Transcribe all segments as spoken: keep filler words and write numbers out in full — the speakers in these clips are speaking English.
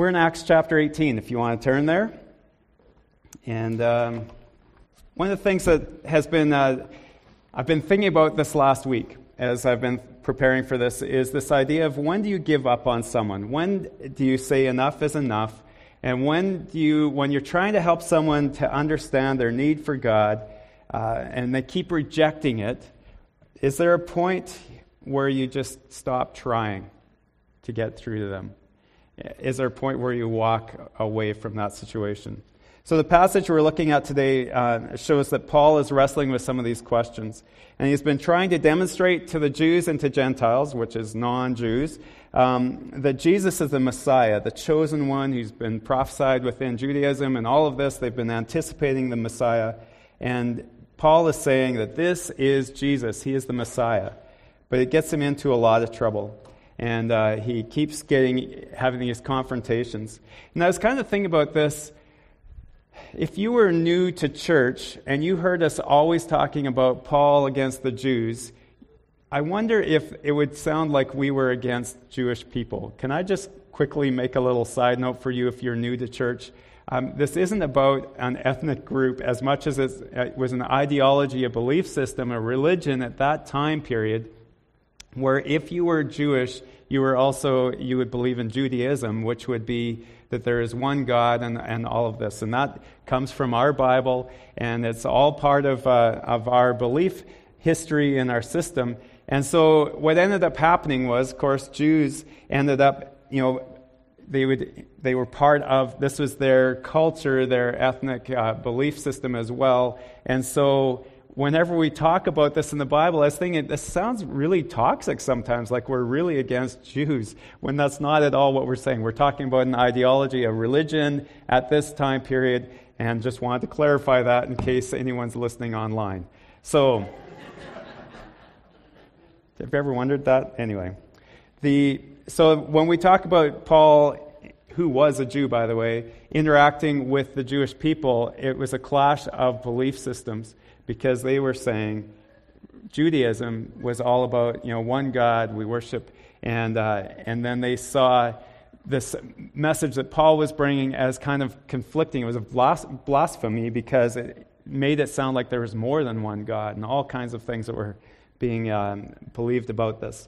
We're in Acts chapter eighteen, if you want to turn there. And um, one of the things that has been, uh, I've been thinking about this last week as I've been preparing for this, is this idea of when do you give up on someone? When do you say enough is enough? And when do you, when you're trying to help someone to understand their need for God, uh, and they keep rejecting it, is there a point where you just stop trying to get through to them? Is there a point where you walk away from that situation? So the passage we're looking at today uh, shows that Paul is wrestling with some of these questions. And he's been trying to demonstrate to the Jews and to Gentiles, which is non-Jews, um, that Jesus is the Messiah, the chosen one who's been prophesied within Judaism, and all of this, they've been anticipating the Messiah. And Paul is saying that this is Jesus, he is the Messiah. But it gets him into a lot of trouble. And uh, he keeps getting having these confrontations. And I was kind of thinking about this. If you were new to church and you heard us always talking about Paul against the Jews, I wonder if it would sound like we were against Jewish people. Can I just quickly make a little side note for you if you're new to church? Um, this isn't about an ethnic group as much as it was an ideology, a belief system, a religion at that time period, where if you were Jewish, you were also, you would believe in Judaism, which would be that there is one God and, and all of this. And that comes from our Bible, and it's all part of uh, of our belief history and our system. And so what ended up happening was, of course, Jews ended up, you know, they would they were part of, this was their culture, their ethnic uh, belief system as well. And so whenever we talk about this in the Bible, I was thinking, this sounds really toxic sometimes, like we're really against Jews, when that's not at all what we're saying. We're talking about an ideology, a religion at this time period, and just wanted to clarify that in case anyone's listening online. So, have you ever wondered that? Anyway, the so when we talk about Paul, who was a Jew, by the way, interacting with the Jewish people, it was a clash of belief systems. Because they were saying Judaism was all about, you know, one God we worship, and uh, and then they saw this message that Paul was bringing as kind of conflicting. It was a blas- blasphemy because it made it sound like there was more than one God, and all kinds of things that were being um, believed about this.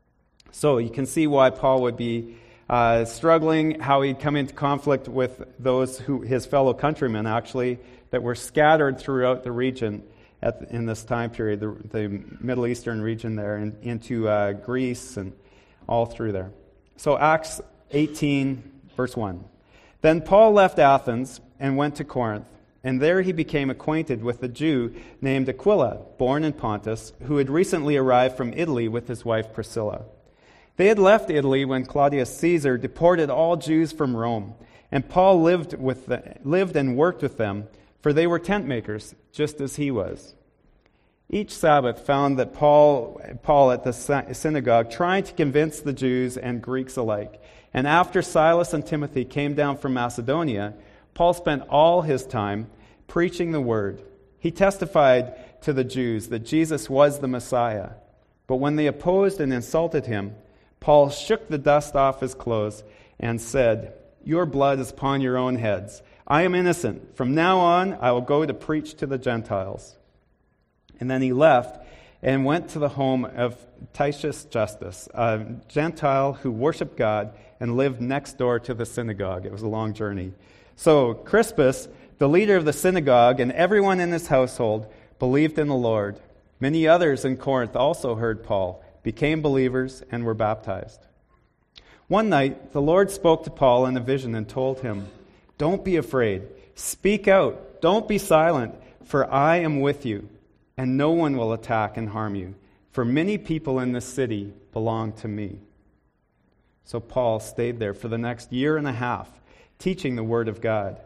So you can see why Paul would be uh, struggling, how he'd come into conflict with those who his fellow countrymen actually that were scattered throughout the region at the, in this time period, the, the Middle Eastern region there, and into uh, Greece and all through there. So Acts eighteen, verse one. Then Paul left Athens and went to Corinth, and there he became acquainted with a Jew named Aquila, born in Pontus, who had recently arrived from Italy with his wife Priscilla. They had left Italy when Claudius Caesar deported all Jews from Rome, and Paul lived with the, lived and worked with them, for they were tent makers, just as he was. Each Sabbath found that Paul, Paul at the synagogue trying to convince the Jews and Greeks alike. And after Silas and Timothy came down from Macedonia, Paul spent all his time preaching the word. He testified to the Jews that Jesus was the Messiah. But when they opposed and insulted him, Paul shook the dust off his clothes and said, "Your blood is upon your own heads. I am innocent. From now on, I will go to preach to the Gentiles." And then he left and went to the home of Titius Justus, a Gentile who worshiped God and lived next door to the synagogue. It was a long journey. So Crispus, the leader of the synagogue, and everyone in his household believed in the Lord. Many others in Corinth also heard Paul, became believers, and were baptized. One night, the Lord spoke to Paul in a vision and told him, "Don't be afraid. Speak out. Don't be silent, for I am with you, and no one will attack and harm you, for many people in this city belong to me." So Paul stayed there for the next year and a half, teaching the word of God.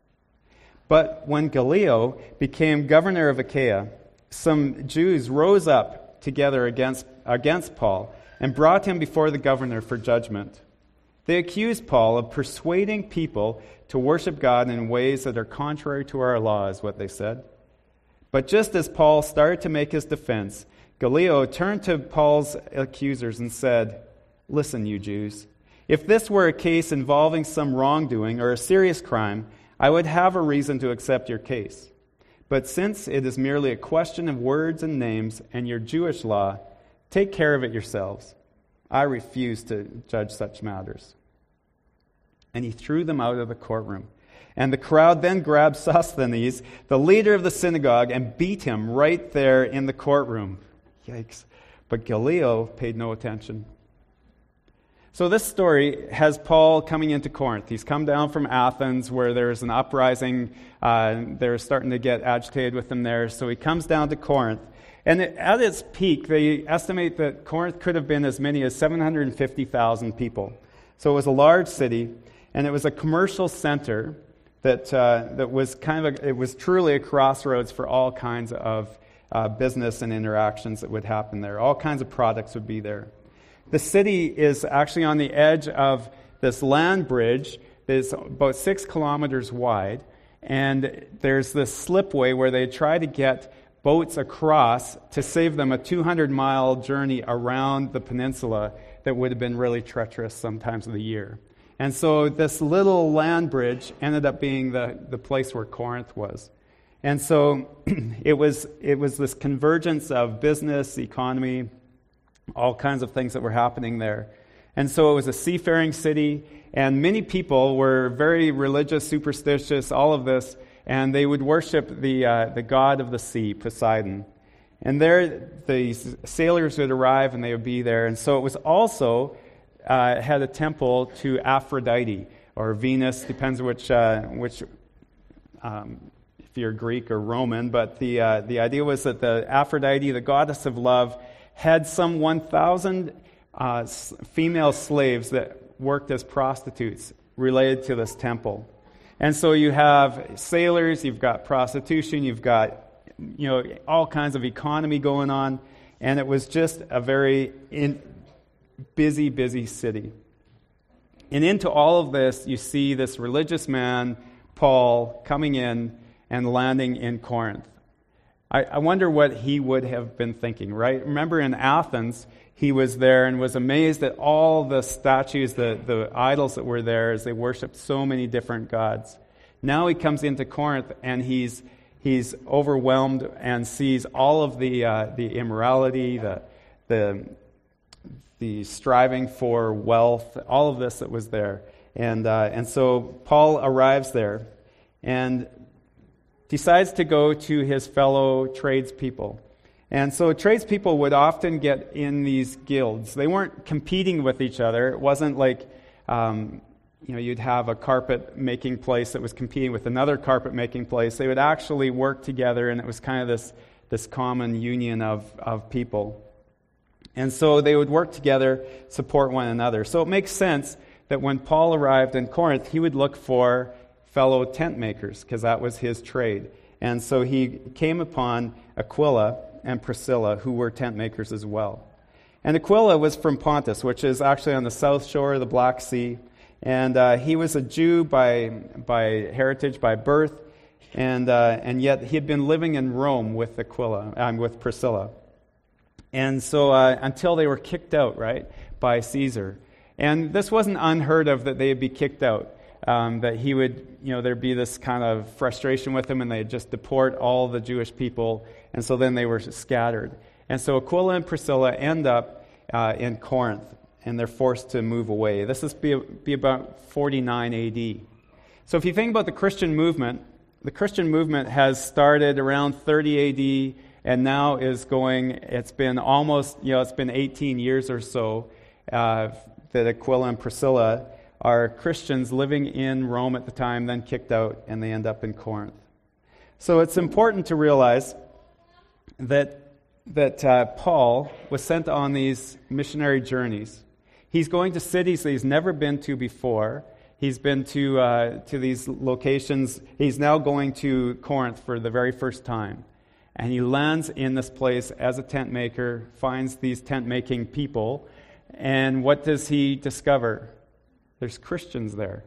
But when Gallio became governor of Achaia, some Jews rose up together against, against Paul and brought him before the governor for judgment. They accused Paul of persuading people to worship God in ways that are contrary to our law, is what they said. But just as Paul started to make his defense, Gallio turned to Paul's accusers and said, "Listen, you Jews, If this were a case involving some wrongdoing or a serious crime, I would have a reason to accept your case. But since it is merely a question of words and names and your Jewish law, take care of it yourselves. I refuse to judge such matters." And he threw them out of the courtroom. And the crowd then grabbed Sosthenes, the leader of the synagogue, and beat him right there in the courtroom. Yikes. But Gallio paid no attention. So this story has Paul coming into Corinth. He's come down from Athens where there's an uprising. Uh, they're starting to get agitated with him there. So he comes down to Corinth. And at its peak, they estimate that Corinth could have been as many as seven hundred fifty thousand people. So it was a large city, and it was a commercial center that uh, that was kind of a, it was truly a crossroads for all kinds of uh, business and interactions that would happen there. All kinds of products would be there. The city is actually on the edge of this land bridge that is about six kilometers wide, and there's this slipway where they try to get boats across to save them a two hundred mile journey around the peninsula that would have been really treacherous sometimes of the year. And so this little land bridge ended up being the, the place where Corinth was. And so it was it was this convergence of business, economy, all kinds of things that were happening there. And so it was a seafaring city, and many people were very religious, superstitious, all of this, and they would worship the uh, the god of the sea, Poseidon. And there, the sailors would arrive, and they would be there. And so it was also uh, had a temple to Aphrodite, or Venus, depends which uh, which um, if you're Greek or Roman. But the uh, the idea was that the Aphrodite, the goddess of love, had some one thousand uh, female slaves that worked as prostitutes related to this temple. And so you have sailors, you've got prostitution, you've got you know all kinds of economy going on, and it was just a very in, busy, busy city. And into all of this, you see this religious man, Paul, coming in and landing in Corinth. I, I wonder what he would have been thinking, right? Remember in Athens, he was there and was amazed at all the statues, the, the idols that were there as they worshipped so many different gods. Now he comes into Corinth and he's he's overwhelmed and sees all of the uh, the immorality, the the the striving for wealth, all of this that was there. And uh, and so Paul arrives there and decides to go to his fellow tradespeople. And so tradespeople would often get in these guilds. They weren't competing with each other. It wasn't like, um, you know, you'd have a carpet-making place that was competing with another carpet-making place. They would actually work together, and it was kind of this, this common union of, of people. And so they would work together, support one another. So it makes sense that when Paul arrived in Corinth, he would look for fellow tent makers, because that was his trade. And so he came upon Aquila and Priscilla, who were tent makers as well. And Aquila was from Pontus, which is actually on the south shore of the Black Sea. And uh, he was a Jew by by heritage, by birth, and uh, and yet he had been living in Rome with Aquila, um, with Priscilla. And so uh, until they were kicked out, right, by Caesar. And this wasn't unheard of that they'd be kicked out. Um, that he would, you know, there'd be this kind of frustration with him, and they'd just deport all the Jewish people, and so then they were scattered. And so Aquila and Priscilla end up uh, in Corinth, and they're forced to move away. This is be, be about forty-nine A D. So if you think about the Christian movement, the Christian movement has started around thirty A D, and now is going, it's been almost, you know, it's been eighteen years or so uh, that Aquila and Priscilla are Christians living in Rome at the time, then kicked out, and they end up in Corinth. So it's important to realize that that uh, Paul was sent on these missionary journeys. He's going to cities that he's never been to before. He's been to uh, to these locations. He's now going to Corinth for the very first time. And he lands in this place as a tent maker, finds these tent-making people, and what does he discover? There's Christians there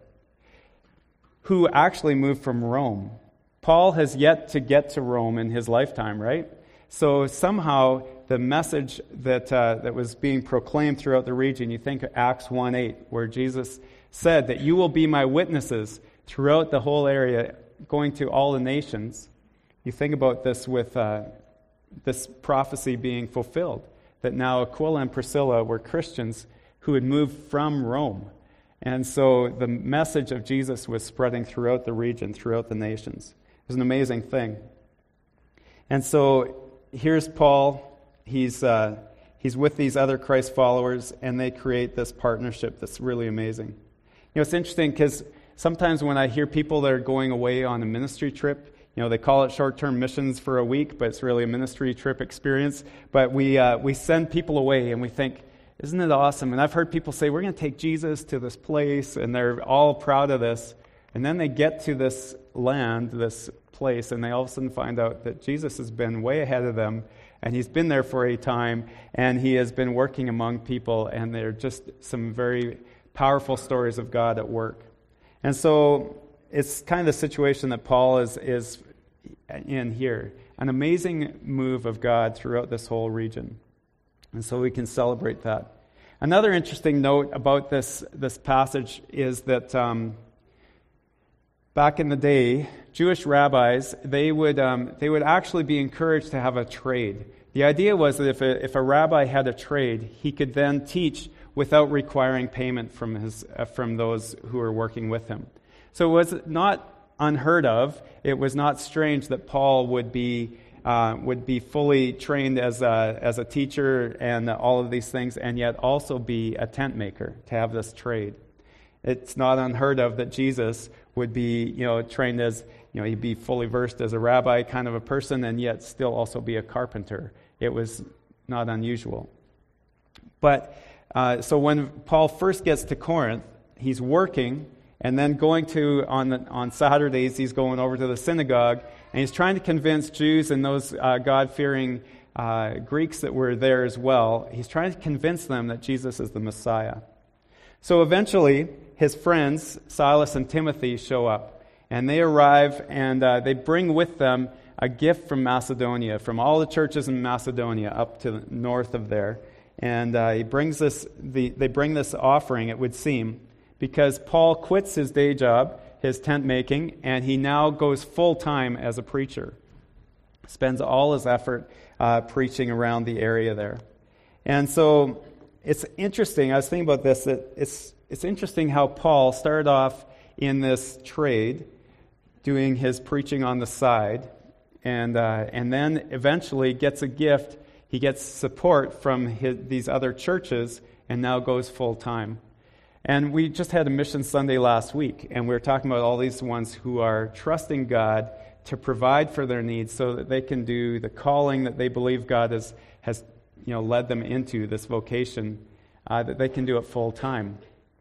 who actually moved from Rome. Paul has yet to get to Rome in his lifetime, right? So somehow the message that uh, that was being proclaimed throughout the region. You think of Acts one eight, where Jesus said that you will be my witnesses throughout the whole area, going to all the nations. You think about this with uh, this prophecy being fulfilled, that now Aquila and Priscilla were Christians who had moved from Rome. And so the message of Jesus was spreading throughout the region, throughout the nations. It was an amazing thing. And so here's Paul. He's uh, he's with these other Christ followers, and they create this partnership that's really amazing. You know, it's interesting because sometimes when I hear people that are going away on a ministry trip, you know, they call it short-term missions for a week, but it's really a ministry trip experience. But we uh, we send people away, and we think, isn't it awesome? And I've heard people say, we're going to take Jesus to this place, and they're all proud of this. And then they get to this land, this place, and they all of a sudden find out that Jesus has been way ahead of them, and he's been there for a time, and he has been working among people, and they're just some very powerful stories of God at work. And so it's kind of the situation that Paul is, is in here. An amazing move of God throughout this whole region. And so we can celebrate that. Another interesting note about this, this passage is that um, back in the day, Jewish rabbis, they would um, they would actually be encouraged to have a trade. The idea was that if a, if a rabbi had a trade, he could then teach without requiring payment from his uh, from those who were working with him. So it was not unheard of. It was not strange that Paul would be uh, would be fully trained as a, as a teacher and all of these things, and yet also be a tent maker, to have this trade. It's not unheard of that Jesus would be, you know, trained as, you know, he'd be fully versed as a rabbi kind of a person, and yet still also be a carpenter. It was not unusual. But uh, so when Paul first gets to Corinth, he's working, and then going to, on the, on Saturdays, he's going over to the synagogue, and he's trying to convince Jews and those uh, God-fearing uh, Greeks that were there as well. He's trying to convince them that Jesus is the Messiah. So eventually, his friends, Silas and Timothy, show up, and they arrive, and uh, they bring with them a gift from Macedonia, from all the churches in Macedonia up to the north of there. And uh, he brings this. The, they bring this offering, it would seem, because Paul quits his day job, his tent making, and he now goes full-time as a preacher. Spends all his effort uh, preaching around the area there. And so it's interesting, I was thinking about this, that it's, it's interesting how Paul started off in this trade, doing his preaching on the side, and uh, and then eventually gets a gift. He gets support from his, these other churches, and now goes full-time. And we just had a Mission Sunday last week, and we were talking about all these ones who are trusting God to provide for their needs so that they can do the calling that they believe God has, has you know, led them into, this vocation, uh, that they can do it full-time.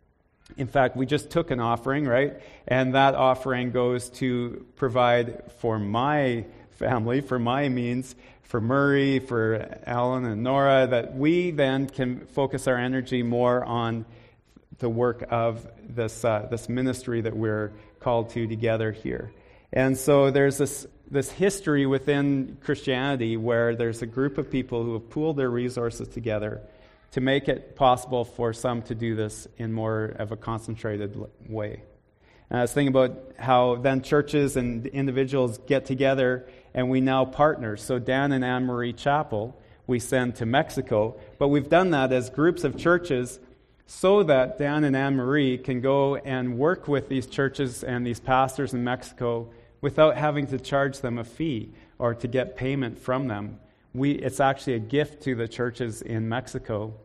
In fact, we just took an offering, right? And that offering goes to provide for my family, for my means, for Murray, for Alan and Nora, that we then can focus our energy more on the work of this uh, this ministry that we're called to together here. And so there's this this history within Christianity where there's a group of people who have pooled their resources together to make it possible for some to do this in more of a concentrated way. And I was thinking about how then churches and individuals get together and we now partner. So Dan and Anne Marie Chapel we send to Mexico, but we've done that as groups of churches so that Dan and Anne Marie can go and work with these churches and these pastors in Mexico without having to charge them a fee or to get payment from them. We, it's actually a gift to the churches in Mexico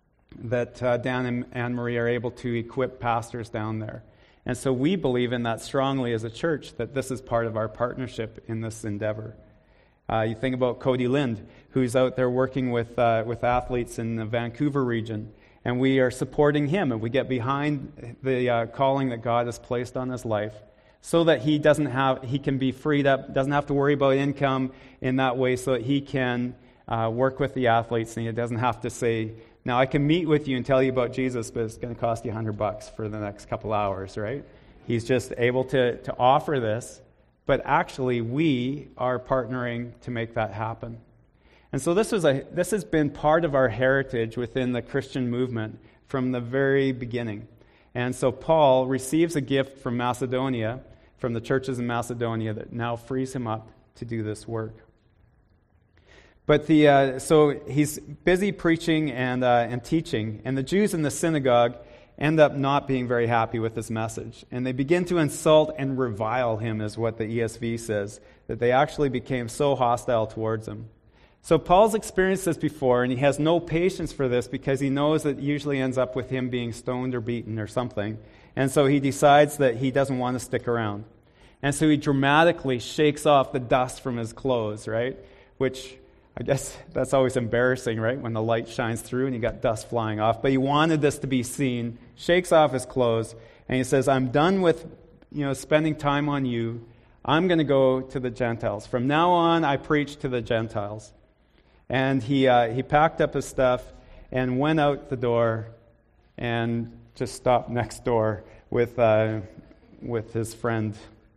that uh, Dan and Anne Marie are able to equip pastors down there. And so we believe in that strongly as a church, that this is part of our partnership in this endeavor. Uh, you think about Cody Lind, who's out there working with uh, with athletes in the Vancouver region, and we are supporting him, and we get behind the uh, calling that God has placed on his life, so that he doesn't have he can be freed up, doesn't have to worry about income in that way, so that he can uh, work with the athletes, and he doesn't have to say, now I can meet with you and tell you about Jesus, but it's going to cost you a hundred bucks for the next couple hours, right? He's just able to to offer this, but actually we are partnering to make that happen. And so this was a this has been part of our heritage within the Christian movement from the very beginning. And so Paul receives a gift from Macedonia, from the churches in Macedonia, that now frees him up to do this work. But the uh, so he's busy preaching and uh, and teaching, and the Jews in the synagogue end up not being very happy with this message, and they begin to insult and revile him, is what the E S V says, that they actually became so hostile towards him. So Paul's experienced this before, and he has no patience for this because he knows that it usually ends up with him being stoned or beaten or something. And so he decides that he doesn't want to stick around. And so he dramatically shakes off the dust from his clothes, right? Which, I guess that's always embarrassing, right? When the light shines through and you got dust flying off. But he wanted this to be seen, shakes off his clothes, and he says, I'm done with, you know, spending time on you. I'm going to go to the Gentiles. From now on, I preach to the Gentiles. And he uh, he packed up his stuff and went out the door and just stopped next door with uh, with his friend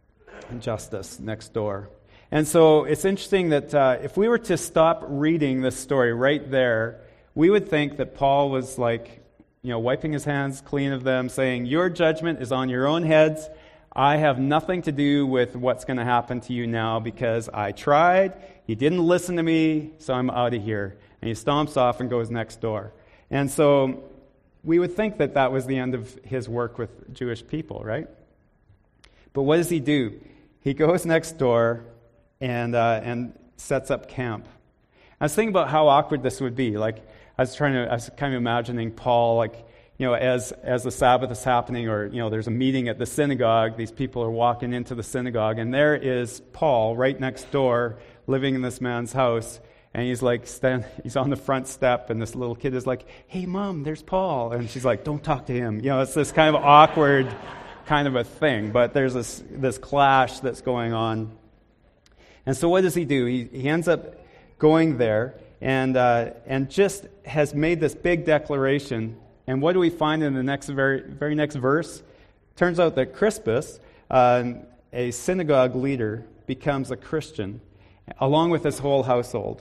Justus next door. And so it's interesting that uh, if we were to stop reading this story right there, we would think that Paul was like, you know, wiping his hands clean of them, saying, your judgment is on your own heads. I have nothing to do with what's going to happen to you now because I tried, you didn't listen to me, so I'm out of here. And he stomps off and goes next door. And so we would think that that was the end of his work with Jewish people, right? But what does he do? He goes next door and uh, and sets up camp. I was thinking about how awkward this would be. Like, I was trying to, I was kind of imagining Paul, like, you know, as as the Sabbath is happening, or, you know, there's a meeting at the synagogue, these people are walking into the synagogue, and there is Paul right next door, living in this man's house, and he's like, stand, he's on the front step, and this little kid is like, hey, Mom, there's Paul, and she's like, don't talk to him. You know, it's this kind of awkward kind of a thing, but there's this this clash that's going on. And so what does he do? He, he ends up going there, and uh, and just has made this big declaration. And what do we find in the next very very next verse? Turns out that Crispus, uh, a synagogue leader, becomes a Christian, along with his whole household.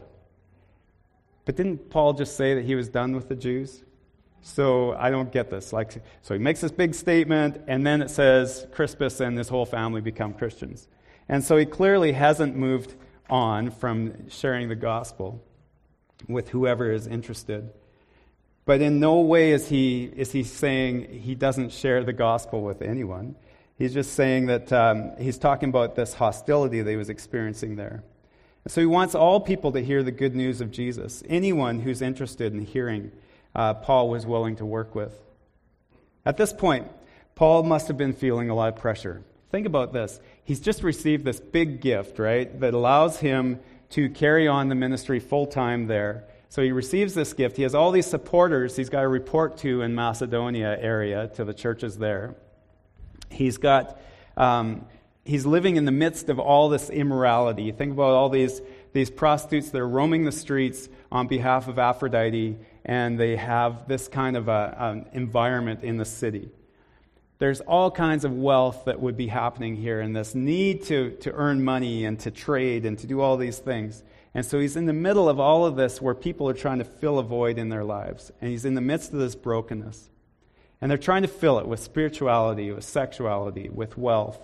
But didn't Paul just say that he was done with the Jews? So I don't get this. Like, so he makes this big statement, and then it says Crispus and his whole family become Christians. And so he clearly hasn't moved on from sharing the gospel with whoever is interested. But in no way is he is he saying he doesn't share the gospel with anyone. He's just saying that um, he's talking about this hostility that he was experiencing there. And so he wants all people to hear the good news of Jesus. Anyone who's interested in hearing, uh, Paul was willing to work with. At this point, Paul must have been feeling a lot of pressure. Think about this. He's just received this big gift, right, that allows him to carry on the ministry full-time there. So he receives this gift. He has all these supporters he's got to report to in Macedonia area, to the churches there. He's got, um, he's living in the midst of all this immorality. You think about all these, these prostitutes that are roaming the streets on behalf of Aphrodite, and they have this kind of a, an environment in the city. There's all kinds of wealth that would be happening here, and this need to, to earn money and to trade and to do all these things. And so he's in the middle of all of this where people are trying to fill a void in their lives. And he's in the midst of this brokenness. And they're trying to fill it with spirituality, with sexuality, with wealth.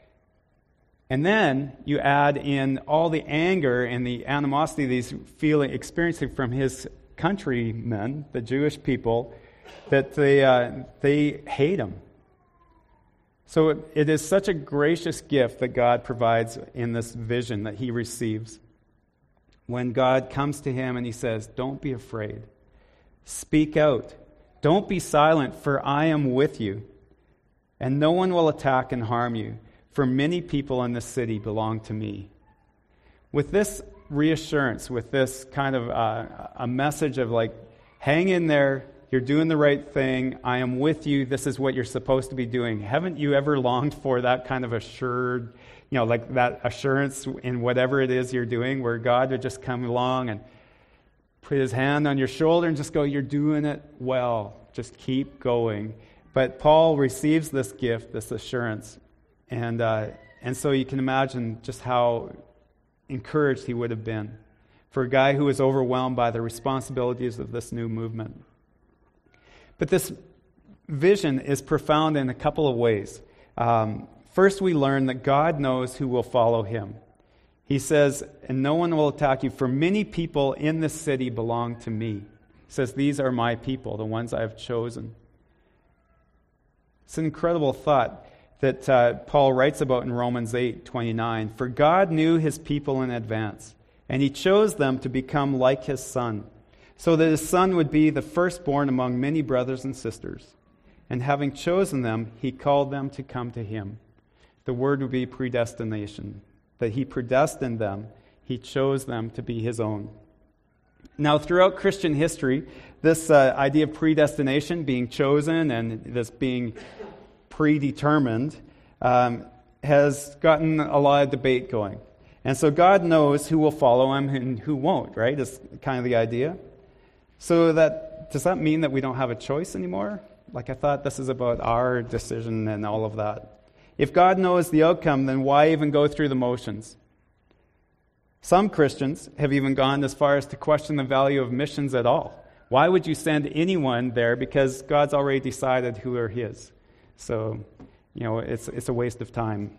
And then you add in all the anger and the animosity that he's feeling, experiencing from his countrymen, the Jewish people, that they uh, they hate him. So it, it is such a gracious gift that God provides in this vision that he receives. When God comes to him and he says, don't be afraid. Speak out. Don't be silent, for I am with you. And no one will attack and harm you, for many people in this city belong to me. With this reassurance, with this kind of uh, a message of like, hang in there, you're doing the right thing, I am with you, this is what you're supposed to be doing. Haven't you ever longed for that kind of assured, you know, like that assurance in whatever it is you're doing, where God would just come along and put his hand on your shoulder and just go, you're doing it well, just keep going. But Paul receives this gift, this assurance, and uh, and so you can imagine just how encouraged he would have been for a guy who was overwhelmed by the responsibilities of this new movement. But this vision is profound in a couple of ways. Um, first, we learn that God knows who will follow him. He says, and no one will attack you, for many people in this city belong to me. He says, these are my people, the ones I have chosen. It's an incredible thought that uh, Paul writes about in Romans eight twenty-nine. For God knew his people in advance, and he chose them to become like his Son, so that his Son would be the firstborn among many brothers and sisters. And having chosen them, he called them to come to him. The word would be predestination. That he predestined them, he chose them to be his own. Now, throughout Christian history, this uh, idea of predestination, being chosen, and this being predetermined, um, has gotten a lot of debate going. And so God knows who will follow him and who won't, right? Is kind of the idea. So that does that mean that we don't have a choice anymore? Like, I thought this is about our decision and all of that. If God knows the outcome, then why even go through the motions? Some Christians have even gone as far as to question the value of missions at all. Why would you send anyone there? Because God's already decided who are his. So, you know, it's it's a waste of time.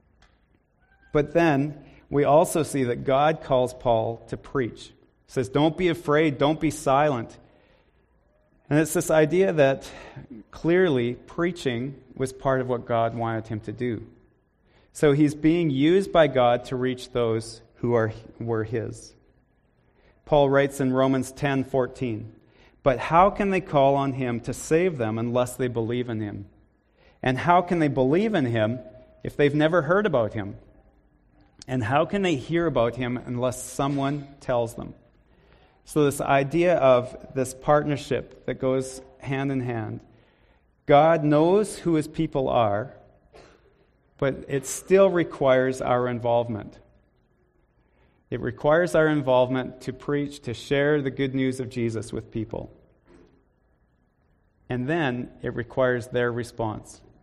But then we also see that God calls Paul to preach. He says, don't be afraid, don't be silent. And it's this idea that clearly preaching was part of what God wanted him to do. So he's being used by God to reach those who are were his. Paul writes in Romans ten fourteen, but how can they call on him to save them unless they believe in him? And how can they believe in him if they've never heard about him? And how can they hear about him unless someone tells them? So this idea of this partnership that goes hand in hand. God knows who his people are, but it still requires our involvement. It requires our involvement to preach, to share the good news of Jesus with people. And then it requires their response.